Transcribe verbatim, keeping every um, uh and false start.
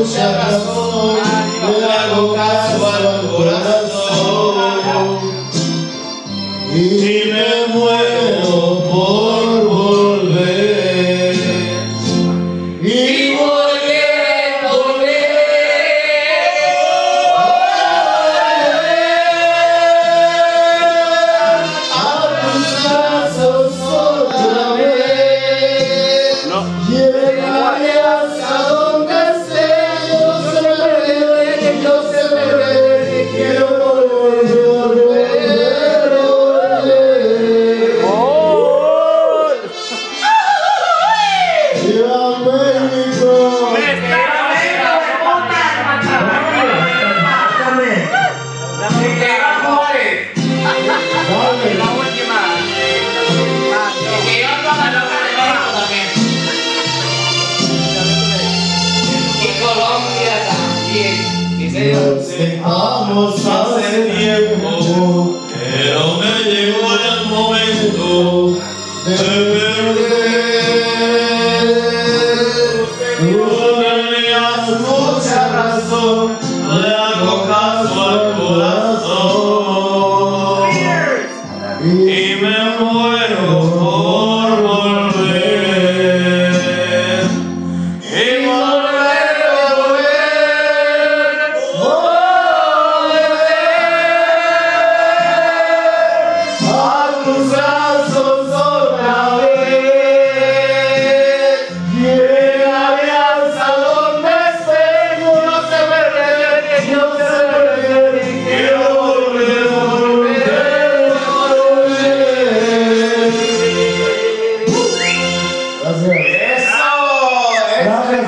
mucha razón, le hago caso al corazón y me muero por volver y volver, volver, volver a tus brazos otra vez. No. Llévame hasta donde estés, no se me ve, no se me ve, quiero volver, volver, volver. Y a México. Dale. La última. Que yo no la loca de México también. Y Colombia también. Dice yo. Nos dejamos hace tiempo, pero me llegó el momento de perder. Tú tenías mucha razón, le